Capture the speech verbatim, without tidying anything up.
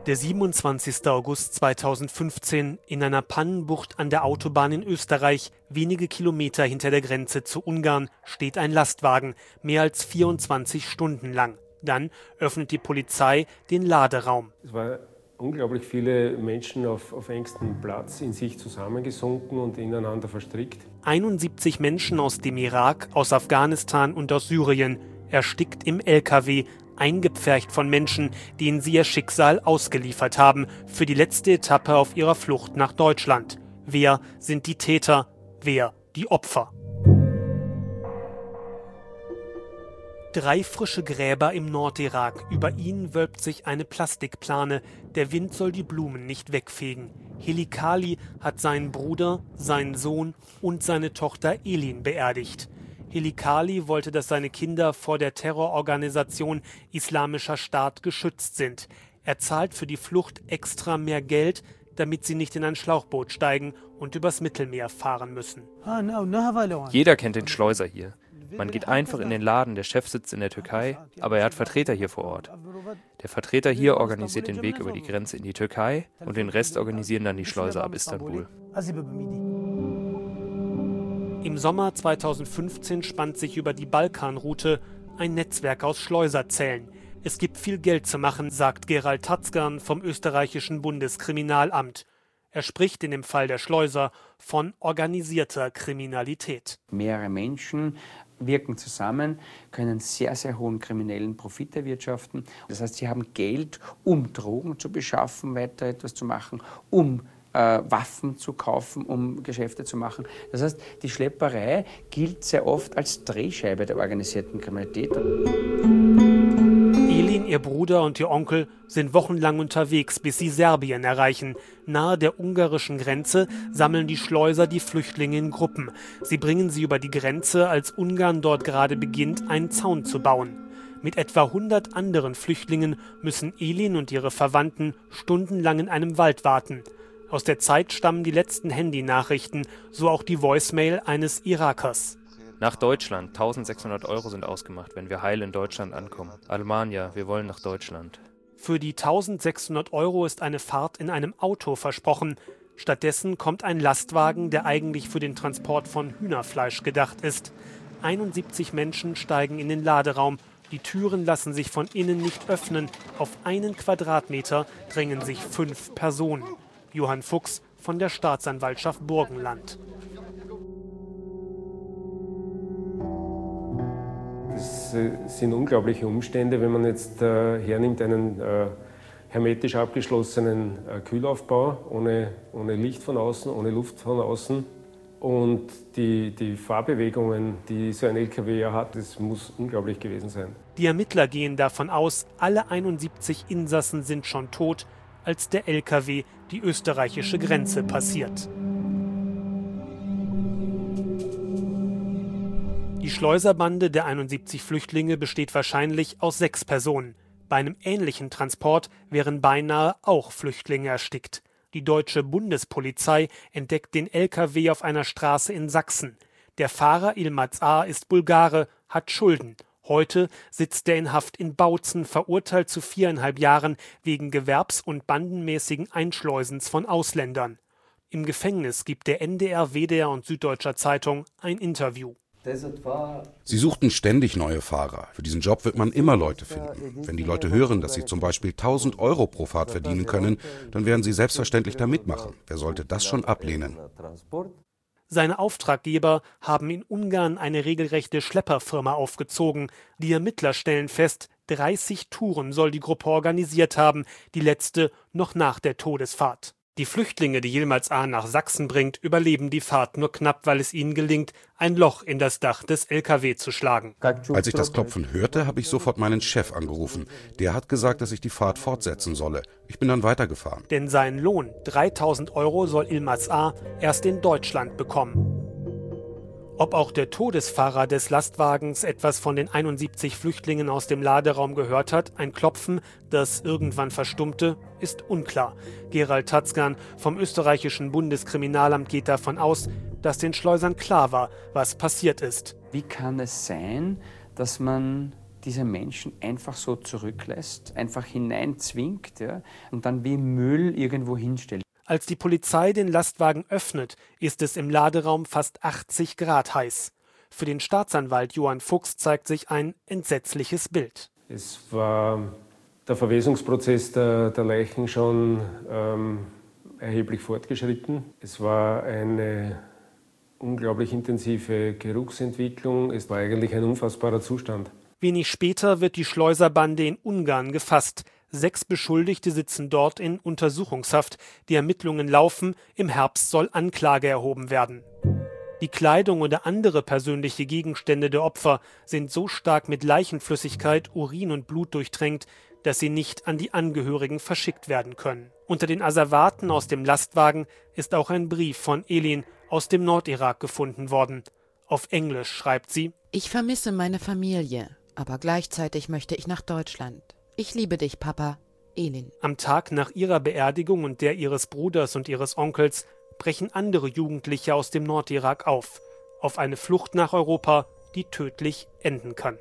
Der siebenundzwanzigster August zweitausendfünfzehn in einer Pannenbucht an der Autobahn in Österreich, wenige Kilometer hinter der Grenze zu Ungarn, steht ein Lastwagen, mehr als vierundzwanzig Stunden lang. Dann öffnet die Polizei den Laderaum. Es waren unglaublich viele Menschen auf, auf engstem Platz in sich zusammengesunken und ineinander verstrickt. einundsiebzig Menschen aus dem Irak, aus Afghanistan und aus Syrien, erstickt im L K W, eingepfercht von Menschen, denen sie ihr Schicksal ausgeliefert haben, für die letzte Etappe auf ihrer Flucht nach Deutschland. Wer sind die Täter? Wer die Opfer? Drei frische Gräber im Nordirak. Über ihnen wölbt sich eine Plastikplane. Der Wind soll die Blumen nicht wegfegen. Helikali hat seinen Bruder, seinen Sohn und seine Tochter Elin beerdigt. Helikali wollte, dass seine Kinder vor der Terrororganisation Islamischer Staat geschützt sind. Er zahlt für die Flucht extra mehr Geld, damit sie nicht in ein Schlauchboot steigen und übers Mittelmeer fahren müssen. Jeder kennt den Schleuser hier. Man geht einfach in den Laden, der Chef sitzt in der Türkei, aber er hat Vertreter hier vor Ort. Der Vertreter hier organisiert den Weg über die Grenze in die Türkei und den Rest organisieren dann die Schleuser ab Istanbul. Im Sommer zweitausendfünfzehn spannt sich über die Balkanroute ein Netzwerk aus Schleuserzellen. Es gibt viel Geld zu machen, sagt Gerald Tatzgern vom österreichischen Bundeskriminalamt. Er spricht in dem Fall der Schleuser von organisierter Kriminalität. Mehrere Menschen wirken zusammen, können sehr, sehr hohen kriminellen Profit erwirtschaften. Das heißt, sie haben Geld, um Drogen zu beschaffen, weiter etwas zu machen, um äh, Waffen zu kaufen, um Geschäfte zu machen. Das heißt, die Schlepperei gilt sehr oft als Drehscheibe der organisierten Kriminalität. Elin, ihr Bruder und ihr Onkel sind wochenlang unterwegs, bis sie Serbien erreichen. Nahe der ungarischen Grenze sammeln die Schleuser die Flüchtlinge in Gruppen. Sie bringen sie über die Grenze, als Ungarn dort gerade beginnt, einen Zaun zu bauen. Mit etwa hundert anderen Flüchtlingen müssen Elin und ihre Verwandten stundenlang in einem Wald warten. Aus der Zeit stammen die letzten Handynachrichten, so auch die Voicemail eines Irakers. Nach Deutschland, eintausendsechshundert Euro sind ausgemacht, wenn wir heil in Deutschland ankommen. Almania, wir wollen nach Deutschland. Für die eintausendsechshundert Euro ist eine Fahrt in einem Auto versprochen. Stattdessen kommt ein Lastwagen, der eigentlich für den Transport von Hühnerfleisch gedacht ist. einundsiebzig Menschen steigen in den Laderaum. Die Türen lassen sich von innen nicht öffnen. Auf einen Quadratmeter drängen sich fünf Personen. Johann Fuchs von der Staatsanwaltschaft Burgenland. Das sind unglaubliche Umstände, wenn man jetzt äh, hernimmt einen äh, hermetisch abgeschlossenen äh, Kühlaufbau, ohne, ohne Licht von außen, ohne Luft von außen. Und die, die Fahrbewegungen, die so ein L K W ja hat, das muss unglaublich gewesen sein. Die Ermittler gehen davon aus, alle einundsiebzig Insassen sind schon tot, als der L K W die österreichische Grenze passiert. Die Schleuserbande der einundsiebzig Flüchtlinge besteht wahrscheinlich aus sechs Personen. Bei einem ähnlichen Transport wären beinahe auch Flüchtlinge erstickt. Die deutsche Bundespolizei entdeckt den L K W auf einer Straße in Sachsen. Der Fahrer Yilmaz A. ist Bulgare, hat Schulden. Heute sitzt er in Haft in Bautzen, verurteilt zu viereinhalb Jahren wegen gewerbs- und bandenmäßigen Einschleusens von Ausländern. Im Gefängnis gibt der N D R, W D R und Süddeutscher Zeitung ein Interview. Sie suchten ständig neue Fahrer. Für diesen Job wird man immer Leute finden. Wenn die Leute hören, dass sie zum Beispiel tausend Euro pro Fahrt verdienen können, dann werden sie selbstverständlich da mitmachen. Wer sollte das schon ablehnen? Seine Auftraggeber haben in Ungarn eine regelrechte Schlepperfirma aufgezogen. Die Ermittler stellen fest, dreißig Touren soll die Gruppe organisiert haben, die letzte noch nach der Todesfahrt. Die Flüchtlinge, die Yilmaz A. nach Sachsen bringt, überleben die Fahrt nur knapp, weil es ihnen gelingt, ein Loch in das Dach des L K W zu schlagen. Als ich das Klopfen hörte, habe ich sofort meinen Chef angerufen. Der hat gesagt, dass ich die Fahrt fortsetzen solle. Ich bin dann weitergefahren. Denn seinen Lohn, dreitausend Euro, soll Yilmaz A. erst in Deutschland bekommen. Ob auch der Todesfahrer des Lastwagens etwas von den einundsiebzig Flüchtlingen aus dem Laderaum gehört hat, ein Klopfen, das irgendwann verstummte, ist unklar. Gerald Tatzgern vom österreichischen Bundeskriminalamt geht davon aus, dass den Schleusern klar war, was passiert ist. Wie kann es sein, dass man diese Menschen einfach so zurücklässt, einfach hineinzwingt, ja, und dann wie Müll irgendwo hinstellt. Als die Polizei den Lastwagen öffnet, ist es im Laderaum fast achtzig Grad heiß. Für den Staatsanwalt Johann Fuchs zeigt sich ein entsetzliches Bild. Es war der Verwesungsprozess der, der Leichen schon ähm, erheblich fortgeschritten. Es war eine unglaublich intensive Geruchsentwicklung. Es war eigentlich ein unfassbarer Zustand. Wenig später wird die Schleuserbande in Ungarn gefasst. Sechs Beschuldigte sitzen dort in Untersuchungshaft. Die Ermittlungen laufen. Im Herbst soll Anklage erhoben werden. Die Kleidung oder andere persönliche Gegenstände der Opfer sind so stark mit Leichenflüssigkeit, Urin und Blut durchtränkt, dass sie nicht an die Angehörigen verschickt werden können. Unter den Asservaten aus dem Lastwagen ist auch ein Brief von Elin aus dem Nordirak gefunden worden. Auf Englisch schreibt sie: Ich vermisse meine Familie, aber gleichzeitig möchte ich nach Deutschland. Ich liebe dich, Papa. Elin. Am Tag nach ihrer Beerdigung und der ihres Bruders und ihres Onkels brechen andere Jugendliche aus dem Nordirak auf, auf eine Flucht nach Europa, die tödlich enden kann.